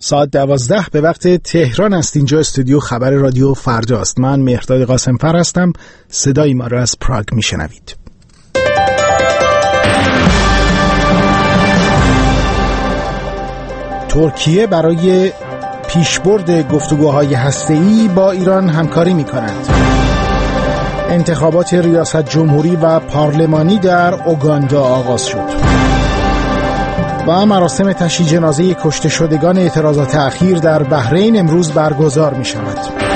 ساعت 12 به وقت تهران است. اینجا استودیو خبر رادیو فرداست. من مهرداد قاسمفر هستم. صدای ما را از پراگ میشنوید. ترکیه برای پیشبرد گفتگوهای هسته‌ای با ایران همکاری می‌کند. انتخابات ریاست جمهوری و پارلمانی در اوگاندا آغاز شد. و مراسم تشییع جنازه کشته شدگان اعتراضات اخیر در بحرین امروز برگزار می شود.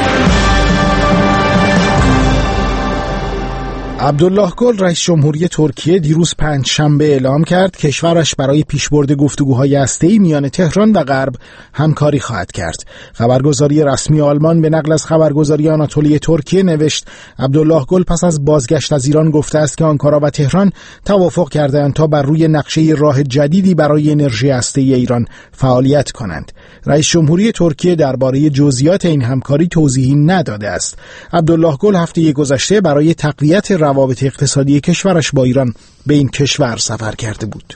عبدالله گل رئیس جمهوری ترکیه دیروز پنجشنبه اعلام کرد کشورش برای پیشبرد گفتگوهای هسته‌ای میان تهران و غرب همکاری خواهد کرد. خبرگزاری رسمی آلمان به نقل از خبرگزاری آناتولی ترکیه نوشت عبدالله گل پس از بازگشت از ایران گفته است که آنکارا و تهران توافق کردند تا بر روی نقشه راه جدیدی برای انرژی هسته‌ای ایران فعالیت کنند. رئیس جمهوری ترکیه درباره جزئیات این همکاری توضیحی نداده است. عبدالله گل هفته گذشته برای تقویت روابط اقتصادی کشورش با ایران به این کشور سفر کرده بود.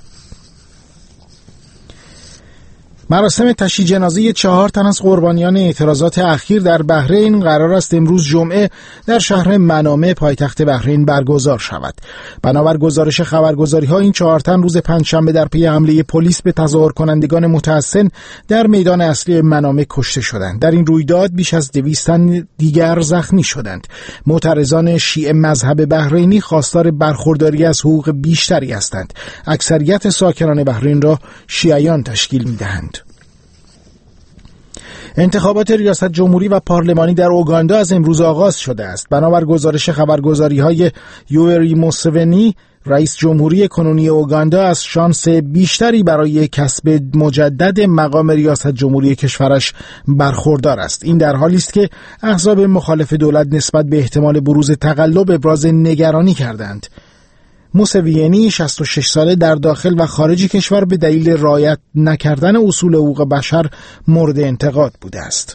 مراسم تشییع جنازه 4 تن از قربانیان اعتراضات اخیر در بحرین قرار است امروز جمعه در شهر منامه پایتخت بحرین برگزار شود. بنابر گزارش خبرگزاری‌ها این 4 تن روز پنجشنبه در پی حمله پلیس به تظاهر کنندگان متحسن در میدان اصلی منامه کشته شدند. در این رویداد بیش از 200 تن دیگر زخمی شدند. معترضان شیعه مذهب بحرینی خواستار برخورداری از حقوق بیشتری هستند. اکثریت ساکنان بحرین را شیعیان تشکیل می‌دهند. انتخابات ریاست جمهوری و پارلمانی در اوگاندا از امروز آغاز شده است. بنابر گزارش خبرگزاری‌های یوری موسونی رئیس جمهوری کنونی اوگاندا از شانس بیشتری برای کسب مجدد مقام ریاست جمهوری کشورش برخوردار است. این در حالی است که احزاب مخالف دولت نسبت به احتمال بروز تقلب ابراز نگرانی کردند. موسوینی 66 ساله در داخل و خارج کشور به دلیل رعایت نکردن اصول حقوق بشر مورد انتقاد بوده است.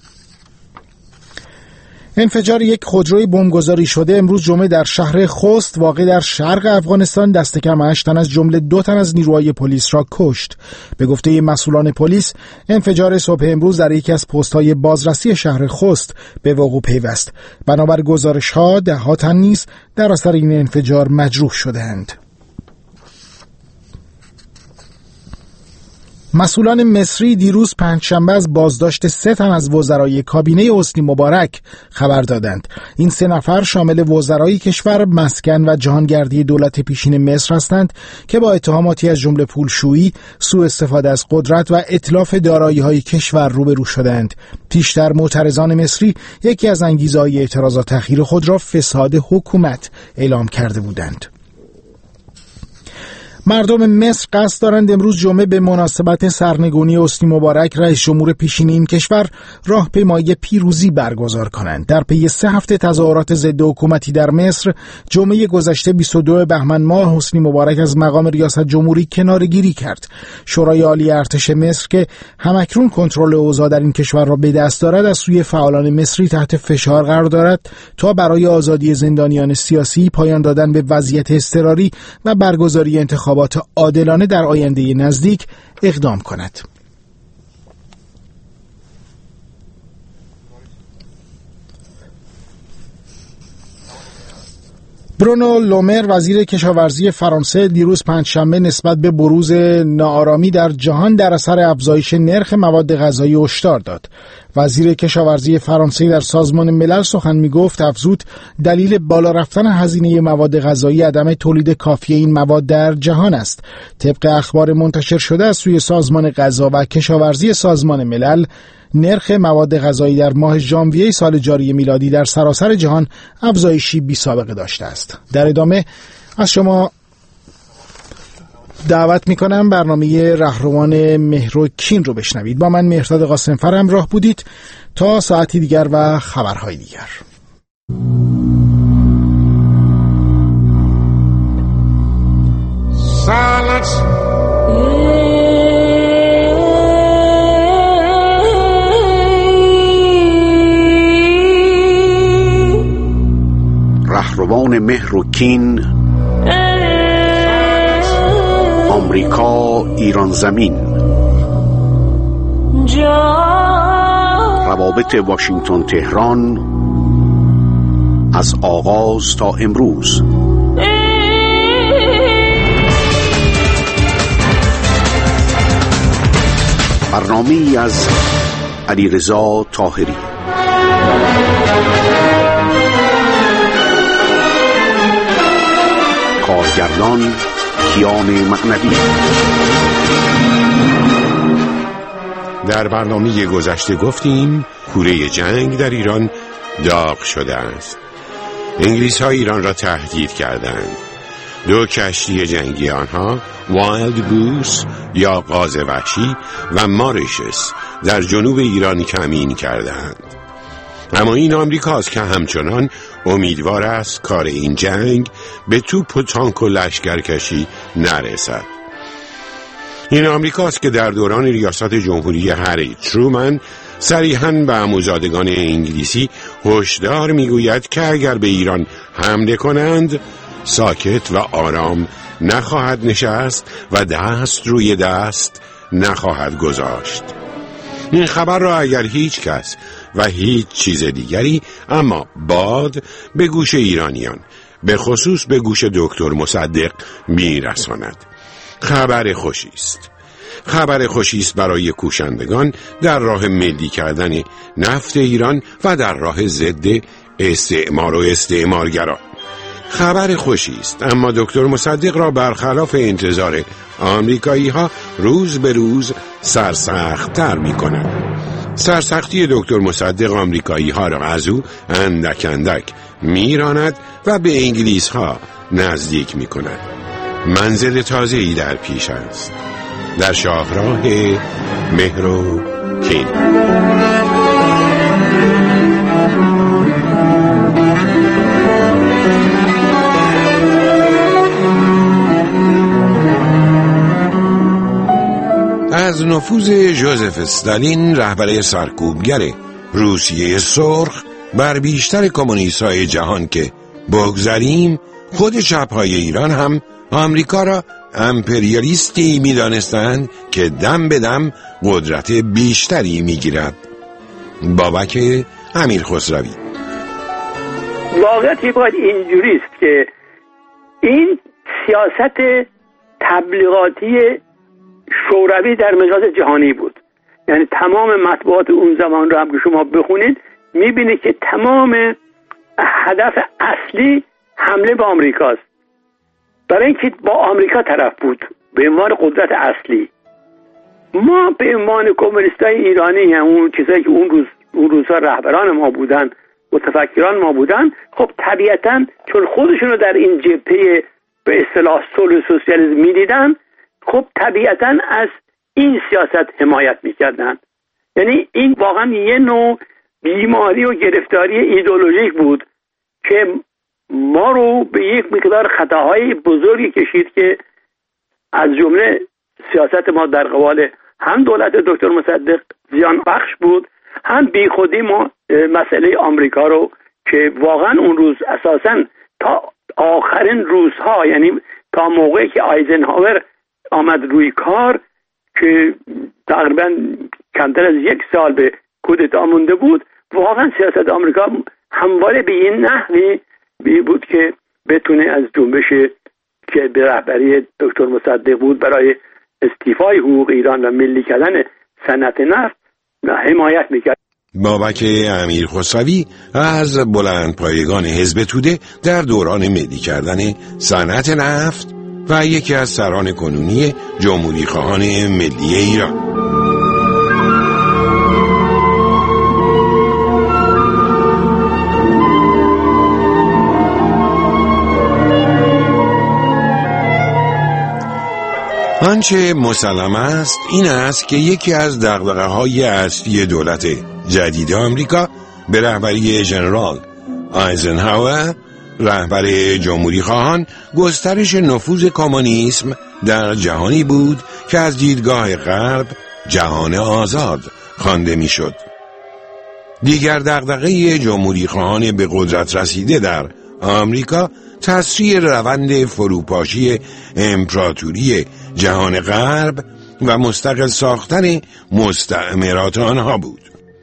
انفجار یک خودروی بمبگذاری شده امروز جمعه در شهر خوست واقع در شرق افغانستان دست کم 8 تن از جمله 2 تن از نیروهای پلیس را کشت. به گفته مسئولان پلیس انفجار صبح امروز در یکی از پست‌های بازرسی شهر خوست به وقوع پیوست. بنابر گزارش‌ها 10 تن نیز در اثر این انفجار مجروح شدند. مسئولان مصری دیروز پنجشنبه از بازداشت 3 تن از وزرای کابینه حسنی مبارک خبر دادند. این 3 نفر شامل وزرای کشور، مسکن و جهانگردی دولت پیشین مصر هستند که با اتهاماتی از جمله پولشویی، سوء استفاده از قدرت و اتلاف دارایی‌های کشور روبرو شدند. پیشتر معترضان مصری یکی از انگیزه‌های اعتراضات اخیر خود را فساد حکومت اعلام کرده بودند. مردم مصر قصد دارند امروز جمعه به مناسبت سرنگونی حسنی مبارک رئیس جمهور پیشین این کشور راهپیمایی پیروزی برگزار کنند. در پی 3 هفته تظاهرات ضد حکومتی در مصر جمعه گذشته 22 بهمن ماه حسنی مبارک از مقام ریاست جمهوری کناره‌گیری کرد. شورای عالی ارتش مصر که همکنون کنترل اوضاع در این کشور را به دست دارد از سوی فعالان مصری تحت فشار قرار دارد تا برای آزادی زندانیان سیاسی، پایان دادن به وضعیت اضطراری و برگزاری انتخابات عادلانه در آینده نزدیک اقدام کند. برونو لومر وزیر کشاورزی فرانسه دیروز پنجشنبه نسبت به بروز ناآرامی در جهان در اثر افزایش نرخ مواد غذایی هشدار داد. وزیر کشاورزی فرانسه در سازمان ملل سخن می‌گفت افزود دلیل بالا رفتن هزینه مواد غذایی عدم تولید کافی این مواد در جهان است. طبق اخبار منتشر شده از سوی سازمان غذا و کشاورزی سازمان ملل، نرخ مواد غذایی در ماه ژانویه سال جاری میلادی در سراسر جهان افزایشی بی‌سابقه داشته است. در ادامه از شما دعوت میکنم برنامه رهروان مهر و کین رو بشنوید. با من مهرداد قاسمفر همراه بودید تا ساعتی دیگر و خبرهای دیگر. رهروان مهر و کین، آمریکا ایران زمین. روابط واشنگتن تهران از آغاز تا امروز. برنامه‌ای از علیرضا طاهری. کارگردان کیان معنوی. در برنامه گذشته گفتیم کوره جنگ در ایران داغ شده است. انگلیس‌ها ایران را تهدید کردند. 2 کشتی جنگی آنها، وایلد گوس یا قاز وحشی و ماریشس، در جنوب ایران کمین کردند. اما این آمریکاست که همچنان امیدوار است کار این جنگ به توپ و تانک و لشکرکشی نرسد. این آمریکاست که در دوران ریاست جمهوری هری ترومن صریحاً به عموزادگان انگلیسی هشدار میگوید که اگر به ایران حمله کنند ساکت و آرام نخواهد نشست و دست روی دست نخواهد گذاشت. این خبر را اگر هیچ کس و هیچ چیز دیگری اما باد به گوش ایرانیان، به خصوص به گوش دکتر مصدق میرساند. خبر خوشی است. خبر خوشی است برای کوشندگان در راه ملی کردن نفت ایران و در راه ضد استعمار و استعمارگران. خبر خوشی است، اما دکتر مصدق را برخلاف انتظار آمریکایی ها روز به روز سرسخت‌تر می‌کند. سرسختی دکتر مصدق آمریکایی ها را از او اندک اندک میراند و به انگلیس ها نزدیک می‌کند. منزل تازه‌ای در پیش است، در شاهراه مهر و کین. از نفوذ ژوزف استالین، رهبر سرکوبگر روسیه سرخ، بر بیشتر کمونیست‌های جهان که بگذریم، خود چپ‌های ایران هم آمریکا را امپریالیستی می‌دانستند که دم به دم قدرت بیشتری می‌گیرد. بابک امیرخسروی. واقعیت باید اینجوری است که این سیاست تبلیغاتی شوروی در مجاز جهانی بود. یعنی تمام مطبوعات اون زمان رو هم که شما بخونید می‌بینید که تمام هدف اصلی حمله به آمریکاست، برای اینکه با آمریکا طرف بود به عنوان قدرت اصلی. ما به عنوان کمونیستای ایرانی، اون کسایی که اون روزها رهبران ما بودن، متفکران ما بودن، خب طبیعتاً چون خودشون رو در این جبهه به اصطلاح صلح سوسیالیسم میدیدن، خب طبیعتاً از این سیاست حمایت میکردن. یعنی این واقعا یه نوع بیماری و گرفتاری ایدئولوژیک بود که ما رو به یک مقدار خطاهای بزرگی کشید که از جمله سیاست ما در قبال هم دولت دکتر مصدق زیان بخش بود، هم بی خودی ما مسئله آمریکا رو که واقعا اون روز اساساً تا آخرین روزها، یعنی تا موقعی که آیزنهاور آمد روی کار که تقریبا کمتر از 1 سال به کودتا مونده بود، واقعا سیاست آمریکا همواره به این نحوی بود که بتونه از جنبش که به رهبری دکتر مصدق بود برای استیفای حقوق ایران و ملی کردن صنعت نفت حمایت میکرد. بابک امیرخسروی از بلندپایگان حزب توده در دوران ملی کردن صنعت نفت و یکی از سران کنونی جمهوری خواهان ملی ایران. آنچه مسلم است این است که یکی از دغدغه‌های اصلی دولت جدید آمریکا به رهبری ژنرال آیزنهاور، رهبر جمهوری خواهان، گسترش نفوذ کمونیسم در جهانی بود که از دیدگاه غرب جهان آزاد خوانده میشد. دیگر دغدغه جمهوری خواهان به قدرت رسیده در آمریکا تسریع روند فروپاشی امپراتوری جهان غرب و مستقل ساختن مستعمرات آنها بود.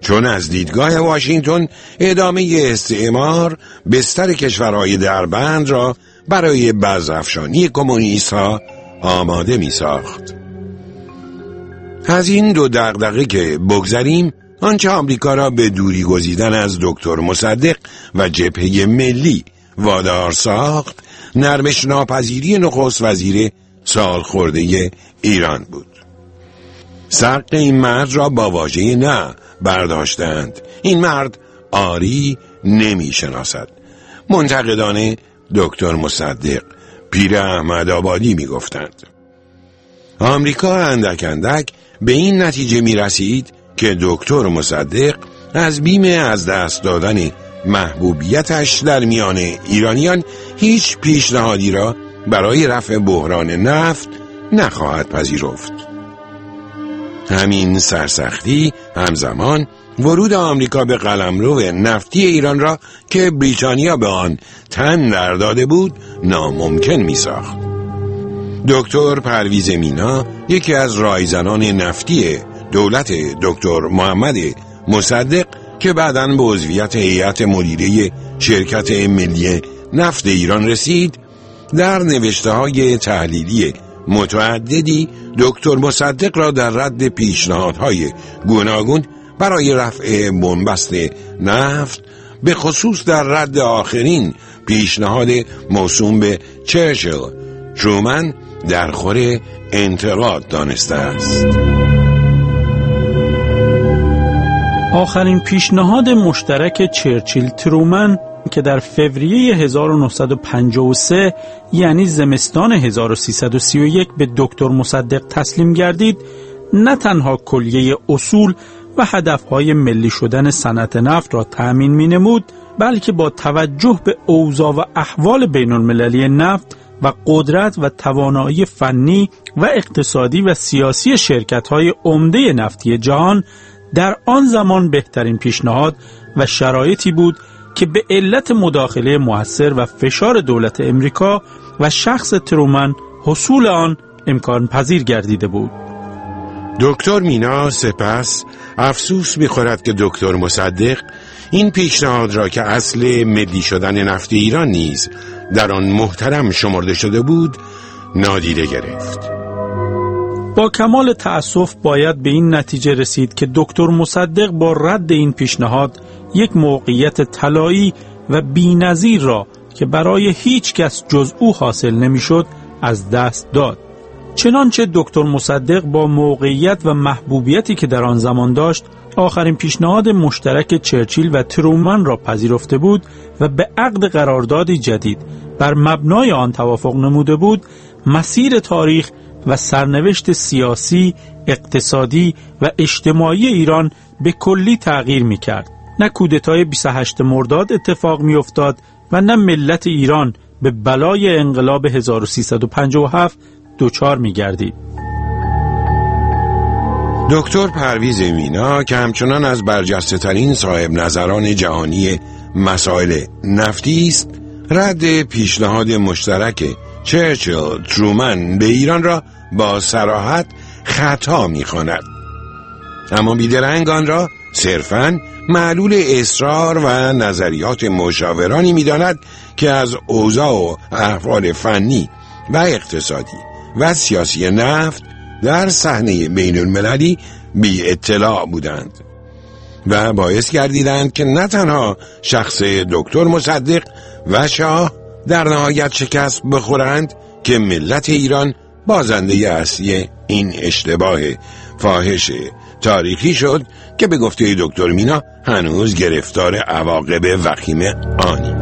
چون از دیدگاه واشنگتن ادامه استعمار بستر کشورهای دربند را برای بزرافشانی کمونیست ها آماده می ساخت. از این دو دغدغه که بگذریم، آنچه آمریکا را به دوری گزیدن از دکتر مصدق و جبهه ملی وادار ساخت، نرمش ناپذیری نخست وزیر سالخورده ایران بود. سق این مرد را با واژه نه برداشتند. این مرد آری نمی شناسد. منتقدان دکتر مصدق پیر احمد آبادی می گفتند. آمریکا اندک اندک به این نتیجه می رسید که دکتر مصدق از بیم از دست دادن محبوبیتش در میان ایرانیان هیچ پیشنهادی را برای رفع بحران نفت نخواهد پذیرفت. همین سرسختی همزمان ورود آمریکا به قلمرو نفتی ایران را که بریتانیا به آن تن در داده بود ناممکن می ساخت. دکتر پرویز مینا، یکی از رایزنان نفتی دولت دکتر محمد مصدق که بعداً به عضویت هیئت مدیره شرکت ملی نفت ایران رسید، در نوشته‌های تحلیلی متعددی دکتر مصدق را در رد پیشنهادهای گوناگون برای رفع بنبست نفت، به خصوص در رد آخرین پیشنهاد موسوم به چرچیل ترومن، در خور انتقاد دانسته است. آخرین پیشنهاد مشترک چرچیل ترومن که در فوریه 1953 یعنی زمستان 1331 به دکتر مصدق تسلیم گردید، نه تنها کلیه اصول و هدفهای ملی شدن صنعت نفت را تأمین می‌نمود، بلکه با توجه به اوضاع و احوال بین‌المللی نفت و قدرت و توانایی فنی و اقتصادی و سیاسی شرکت‌های عمده نفتی جهان، در آن زمان بهترین پیشنهاد و شرایطی بود که به علت مداخله مؤثر و فشار دولت امریکا و شخص ترومن حصول آن امکان پذیر گردیده بود. دکتر مینا سپس افسوس می‌خورد که دکتر مصدق این پیشنهاد را که اصل ملی شدن نفت ایران نیز در آن محترم شمرده شده بود نادیده گرفت. با کمال تأسف باید به این نتیجه رسید که دکتر مصدق با رد این پیشنهاد یک موقعیت طلایی و بی‌نظیر را که برای هیچ کس جز او حاصل نمی‌شد از دست داد. چنانچه دکتر مصدق با موقعیت و محبوبیتی که در آن زمان داشت، آخرین پیشنهاد مشترک چرچیل و ترومن را پذیرفته بود و به عقد قراردادی جدید بر مبنای آن توافق نموده بود، مسیر تاریخ و سرنوشت سیاسی، اقتصادی و اجتماعی ایران به کلی تغییر می‌کرد. نه کودتای 28 مرداد اتفاق می‌افتاد و نه ملت ایران به بلای انقلاب 1357 دچار می‌گردید. دکتر پرویز مینا که همچنان از برجسته‌ترین صاحب نظران جهانی مسائل نفتی است، رد پیشنهاد مشترک چرچیل ترومن به ایران را با صراحت خطا می‌خواند. اما بیدرنگ آن را صرفاً معلول اصرار و نظریات مشاورانی می‌داند که از اوضاع و احوال فنی و اقتصادی و سیاسی نفت در صحنه بین المللی بی اطلاع بودند و باعث گردیدند که نه تنها شخص دکتر مصدق و شاه در نهایت شکست بخورند که ملت ایران بازنده اصلی این اشتباه فاحش تاریخی شد که به گفته دکتر مینا هنوز گرفتار عواقب وخیم آنی.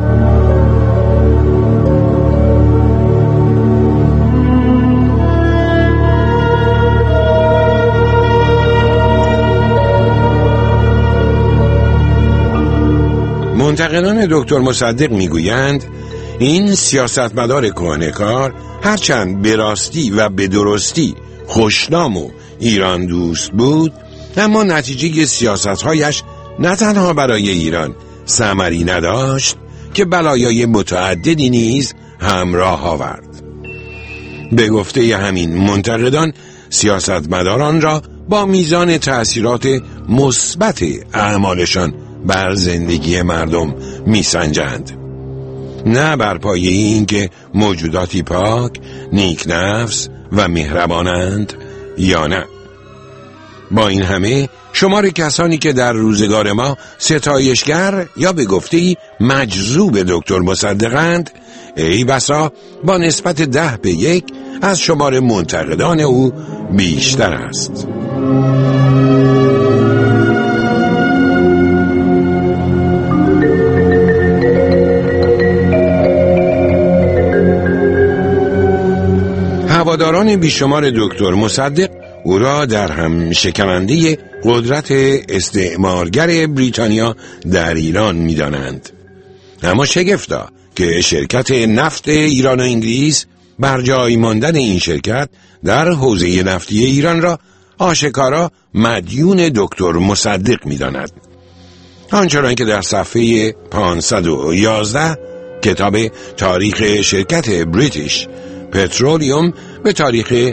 منتقدان دکتر مصدق میگویند این سیاستمدار کهنه‌کار هرچند به راستی و به درستی خوشنام و ایران دوست بود، اما نتیجه سیاست‌هایش نه تنها برای ایران ثمری نداشت که بلایای متعددی نیز همراه آورد. به گفته همین منتقدان، سیاستمداران را با میزان تأثیرات مثبت اعمالشان بر زندگی مردم میسنجند، نه بر پایه این که موجوداتی پاک، نیک نفس و مهربانند یا نه. با این همه شمار کسانی که در روزگار ما ستایشگر یا به گفته‌ای مجذوب دکتر مصدقند، ای بسا با نسبت 10-1 از شمار منتقدان او بیشتر است. هواداران بیشمار دکتر مصدق او را در هم شکننده قدرت استعمارگر بریتانیا در ایران می دانند. اما شگفتا که شرکت نفت ایران و انگلیس بر جای ماندن این شرکت در حوزه نفتی ایران را آشکارا مدیون دکتر مصدق می داند. آنچنان که در صفحه 511 کتاب تاریخ شرکت بریتیش پترولیوم به تاریخ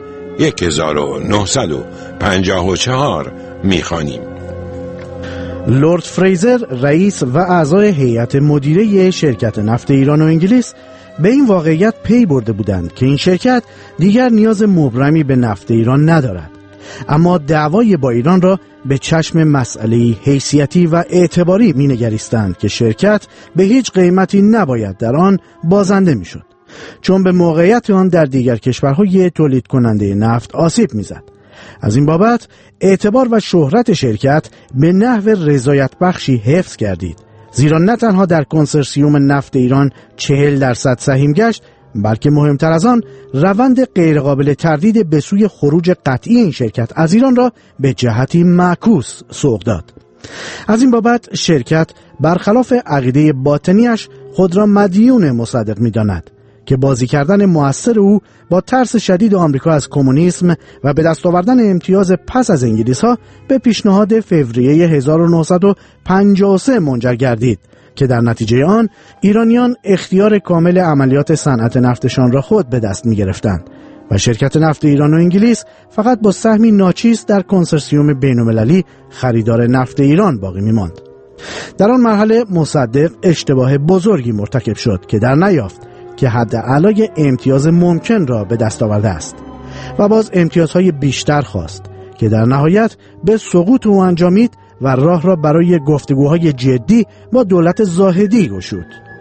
1954 می‌خوانیم. لورد فریزر رئیس و اعضای هیئت مدیره شرکت نفت ایران و انگلیس به این واقعیت پی برده بودند که این شرکت دیگر نیاز مبرمی به نفت ایران ندارد، اما دعوای با ایران را به چشم مسئله حیثیتی و اعتباری می‌نگریستند که شرکت به هیچ قیمتی نباید در آن بازنده می‌شد، چون به موقعیت آن در دیگر کشورهای تولید کننده نفت آسیب می‌زد. از این بابت اعتبار و شهرت شرکت به نحو رضایت بخشی حفظ گردید، زیرا نه تنها در کنسرسیوم نفت ایران 40% سهیم گشت، بلکه مهمتر از آن روند غیرقابل تردید به سوی خروج قطعی این شرکت از ایران را به جهتی معکوس سوق داد. از این بابت شرکت برخلاف عقیده باطنیش خود را مدیون مصدق می‌داند که بازی کردن مؤثر او با ترس شدید آمریکا از کمونیسم و به دست آوردن امتیاز پس از انگلیس‌ها به پیشنهاد فوریه 1953 منجر گردید که در نتیجه آن ایرانیان اختیار کامل عملیات صنعت نفتشان را خود به دست می‌گرفتند و شرکت نفت ایران و انگلیس فقط با سهمی ناچیز در کنسرسیوم بین‌المللی خریدار نفت ایران باقی می‌ماند. در آن مرحله مصدق اشتباه بزرگی مرتکب شد که در نیافت که حد اعلای امتیاز ممکن را به دست آورده است و باز امتیازهای بیشتر خواست که در نهایت به سقوط او انجامید و راه را برای گفتگوهای جدی با دولت زاهدی گشود.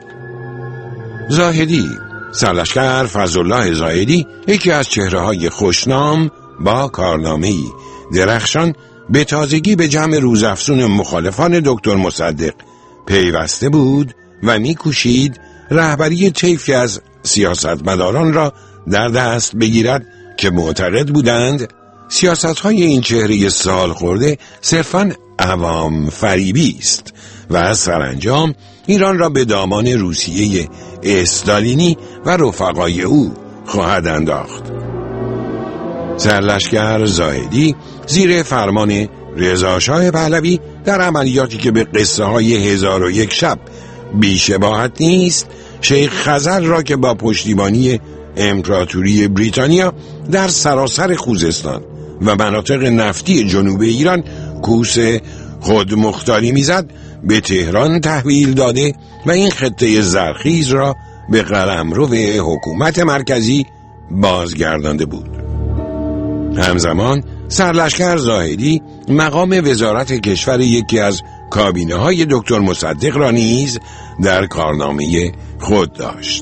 زاهدی، سرلشکر فضلالله زاهدی، یکی از چهره‌های خوشنام با کارنامه‌ای درخشان، به تازگی به جمع روزافزون مخالفان دکتر مصدق پیوسته بود و می‌کوشید رهبری طیفی از سیاستمداران را در دست بگیرد که معتقد بودند سیاست‌های این چهره سال خورده صرفاً عوام فریبی است و سرانجام ایران را به دامان روسیه استالینی و رفقای او خواهد انداخت. سرلشکر زاهدی زیر فرمان رضاشاه پهلوی در عملیاتی که به قصه های 1001 شب بی‌شباهت نیست، شیخ خزر را که با پشتیبانی امپراتوری بریتانیا در سراسر خوزستان و مناطق نفتی جنوب ایران کوس خودمختاری میزد، به تهران تحویل داده و این خطه زرخیز را به قلمرو حکومت مرکزی بازگردانده بود. همزمان سرلشکر زاهدی مقام وزارت کشور یکی از کابینه های دکتر مصدق را نیز در کارنامه خود داشت.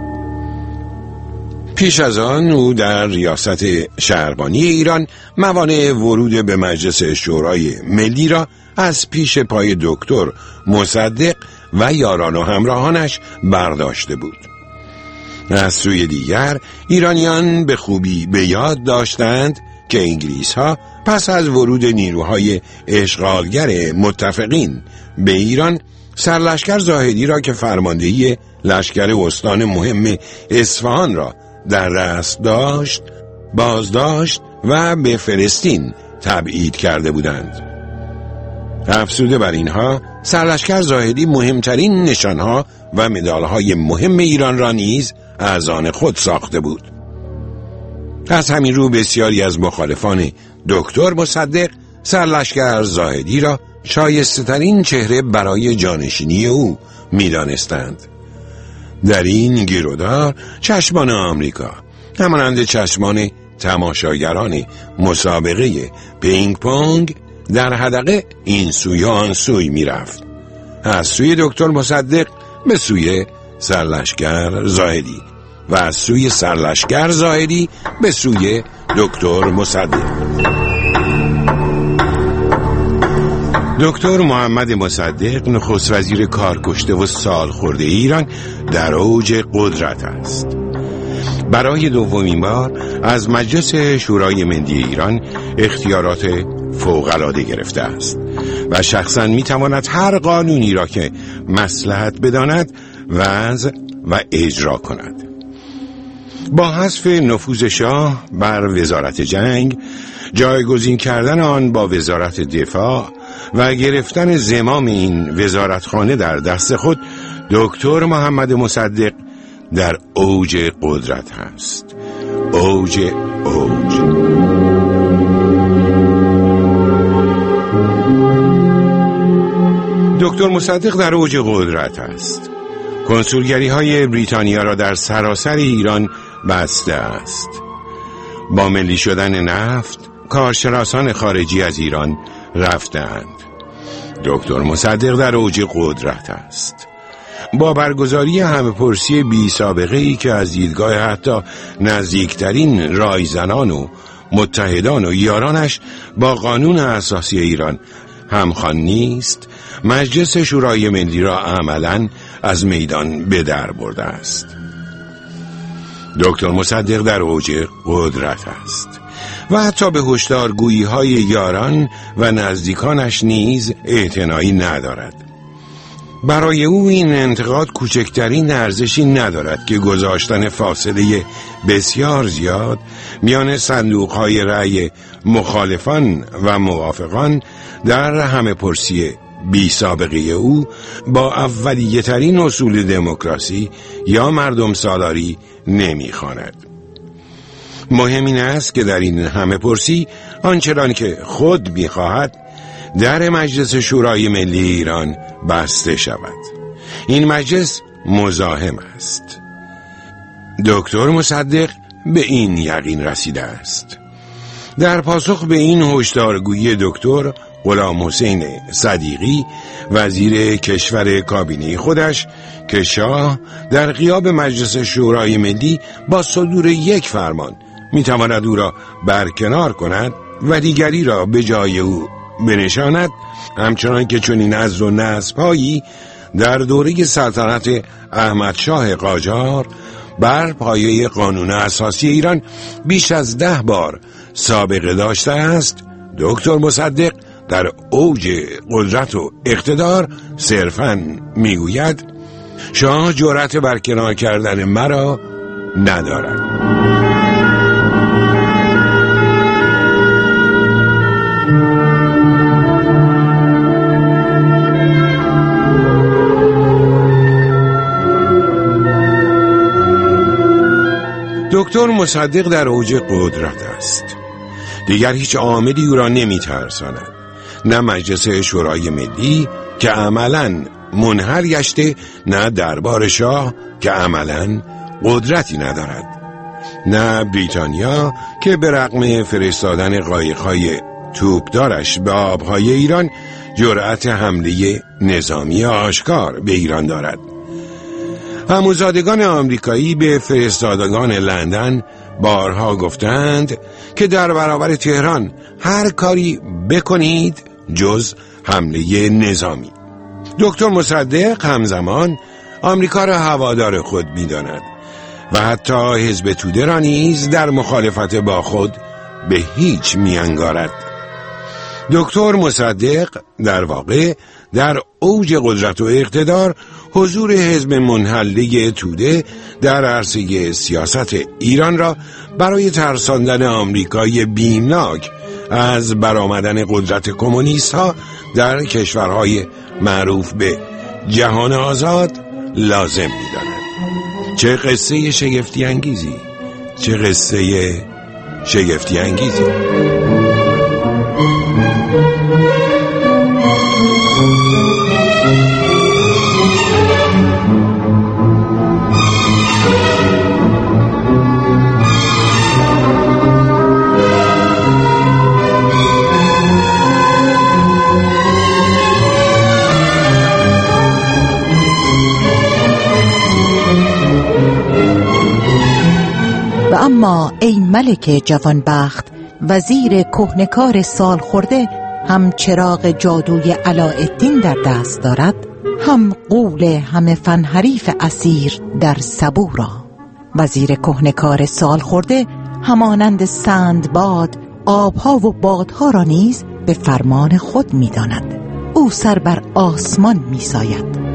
پیش از آن او در ریاست شهربانی ایران موانع ورود به مجلس شورای ملی را از پیش پای دکتر مصدق و یاران و همراهانش برداشته بود. از سوی دیگر ایرانیان به خوبی به یاد داشتند که انگلیس ها پس از ورود نیروهای اشغالگر متفقین به ایران، سرلشکر زاهدی را که فرماندهی لشکر استان مهم اصفهان را در دست داشت بازداشت و به فلسطین تبعید کرده بودند. افزوده بر اینها، سرلشکر زاهدی مهمترین نشانها و مدالهای مهم ایران را نیز از آن خود ساخته بود. از همین رو بسیاری از مخالفان دکتر مصدق سرلشکر زاهدی را شایسته ترین چهره برای جانشینی او می‌دانستند. در این گیرودار چشمان آمریکا همانند چشمان تماشاگران مسابقه پینگ پونگ در حدقه این سوی و آن سوی می‌رفت، از سوی دکتر مصدق به سوی سرلشکر زاهدی و از سوی سرلشکر زاهدی به سوی دکتر مصدق. دکتر محمد مصدق نخست وزیر کارکشته و سالخورده ایران در اوج قدرت است. برای دومین بار از مجلس شورای ملی ایران اختیارات فوق‌العاده گرفته است و شخصاً می‌تواند هر قانونی را که مصلحت بداند وضع و اجرا کند. با حذف نفوذ شاه بر وزارت جنگ، جایگزین کردن آن با وزارت دفاع و گرفتن زمام این وزارتخانه در دست خود، دکتر محمد مصدق در اوج قدرت است. اوج. دکتر مصدق در اوج قدرت است. کنسولگری های بریتانیا را در سراسر ایران بسته است. با ملی شدن نفت کارشناسان خارجی از ایران رفتند. دکتر مصدق در اوج قدرت است. با برگزاری همه‌پرسی بی سابقه ای که از دیدگاه حتی نزدیکترین رایزنان و متحدان و یارانش با قانون اساسی ایران همخوان نیست، مجلس شورای ملی را عملاً از میدان به در برده است. دکتر مصدق در اوج قدرت است و حتی به هشدارگویی‌های یاران و نزدیکانش نیز اعتنایی ندارد. برای او این انتقاد کوچکترین ارزشی ندارد که گذاشتن فاصله بسیار زیاد میان صندوق‌های رأی مخالفان و موافقان در همه‌پرسی بی سابقه او با اولیه ترین اصول دموکراسی یا مردم سالاری نمیخواند. مهم این است که در این همه‌پرسی آنچنان که خود میخواهد در مجلس شورای ملی ایران بسته شود. این مجلس مزاحم است. دکتر مصدق به این یقین رسیده است. در پاسخ به این هشدارگویی دکتر غلام حسین صدیقی وزیر کشور کابینه خودش که شاه در غیاب مجلس شورای ملی با صدور یک فرمان میتواند او را برکنار کند و دیگری را به جای او بنشاند، همچنان که چنین عزل و نصب‌هایی در دوره سلطنت احمدشاه قاجار بر پایه قانون اساسی ایران بیش از 10 بار سابقه داشته است، دکتر مصدق در اوج قدرت و اقتدار صرفاً میگوید شاه جرأت برکنار کردن مرا ندارد. دکتر مصدق در اوج قدرت است. دیگر هیچ عاملی او را نمی‌ترساند. نه مجلس شورای ملی که عملاً منحل گشته، نه دربار شاه که عملاً قدرتی ندارد، نه بریتانیا که به رغم فرستادن قایق‌های توپدارش به آبهای ایران جرأت حمله نظامی آشکار به ایران دارد. هموزادگان آمریکایی به فرستادگان لندن بارها گفتند که در برابر تهران هر کاری بکنید جز حمله نظامی. دکتر مصدق همزمان آمریکا را هوادار خود می‌داند و حتی حزب توده را نیز در مخالفت با خود به هیچ می‌انگارد. دکتر مصدق در واقع در اوج قدرت و اقتدار حضور حزب منحله توده در عرصه سیاست ایران را برای ترساندن آمریکای بیمناک از برآمدن قدرت کمونیست ها در کشورهای معروف به جهان آزاد لازم می‌داند. چه قصه شگفتی انگیزی، چه قصه شگفتی انگیزی. اما ای ملک جوانبخت، وزیر کهنکار سال خورده، هم چراغ جادوی علاءالدین در دست دارد، هم غول همه فن حریف اسیر در صبورا. وزیر کهنکار سال خورده همانند سندباد آبها و بادها را نیز به فرمان خود می داند. او سر بر آسمان می ساید.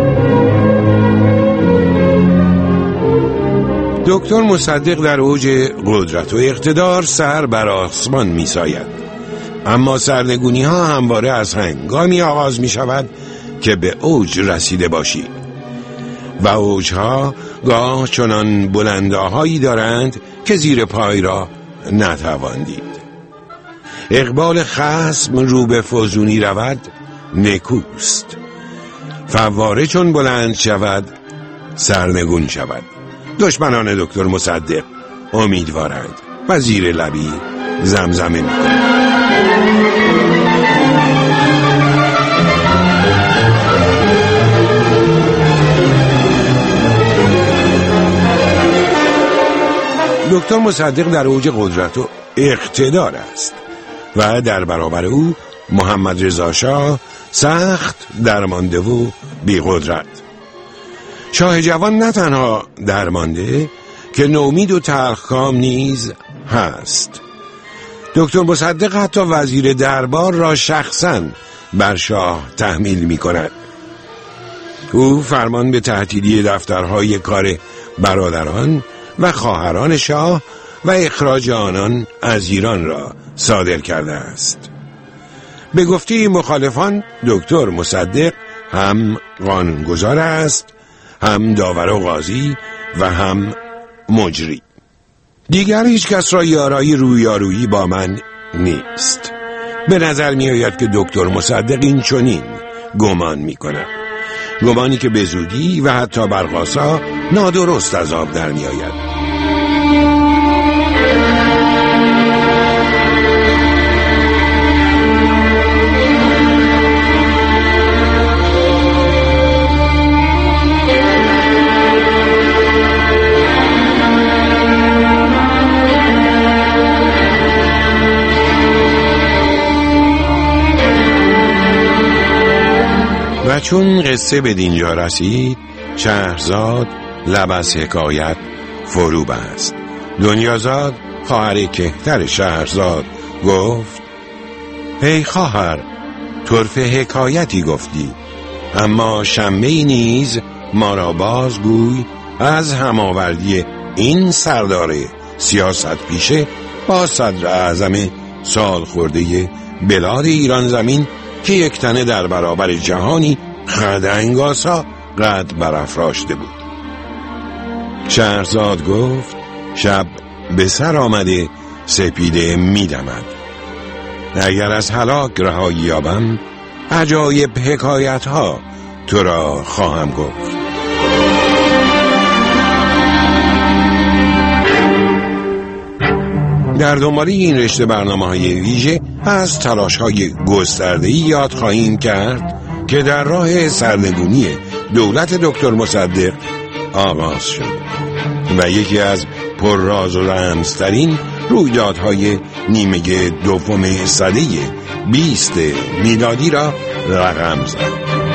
دکتر مصدق در اوج قدرت و اقتدار سر بر آسمان می ساید. اما سرنگونی ها همواره از هنگامی آغاز می شود که به اوج رسیده باشی و اوج ها گاه چنان بلنداهایی دارند که زیر پای را نتوان دید. اقبال خصم رو به فزونی رود نکوست، فواره چون بلند شود سرنگون شود. دشمنان دکتر مصدق امیدوارند و زیر لبی زمزمه می‌کنند. دکتر مصدق در اوج قدرت و اقتدار است و در برابر او محمد رضا شاه سخت درمانده و بی‌قدرت. شاه جوان نه تنها درمانده که نومید و تلخکام نیز هست. دکتر مصدق حتی وزیر دربار را شخصاً بر شاه تحمیل می کند. او فرمان به تعطیلی دفترهای کار برادران و خواهران شاه و اخراج آنان از ایران را صادر کرده است. به گفته مخالفان دکتر مصدق هم قانونگذار است، هم داور و قاضی و هم مجری. دیگر هیچ کس را یارای رویارویی با من نیست. به نظر می آید که دکتر مصدق این چنین گمان می کند، گمانی که به زودی و حتی برقاسا نادرست از آب در می آید. و چون قصه به دینجا رسید، شهرزاد لب از حکایت فرو بست. دنیازاد خواهر کهتر شهرزاد گفت: ای خواهر، طرف حکایتی گفتی، اما شمه‌ای نیز ما را بازگوی از هماوردی این سردار سیاست پیشه با صدر اعظم سال خورده بلاد ایران زمین که یک تنه در برابر جهانی خدنگاسا قد برافراشته بود. شهرزاد گفت: شب به سر آمده سپیده میدمد. اگر از هلاک رهایی یابم عجایب حکایت ها تو را خواهم گفت. در دنباله این رشته برنامه‌های ویژه از تلاش‌های گسترده‌ای یاد خواهیم کرد که در راه سرنگونی دولت دکتر مصدق آغاز شد و یکی از پرراز و رمزترین رویدادهای نیمه دوم سده 20 میلادی را رقم زد.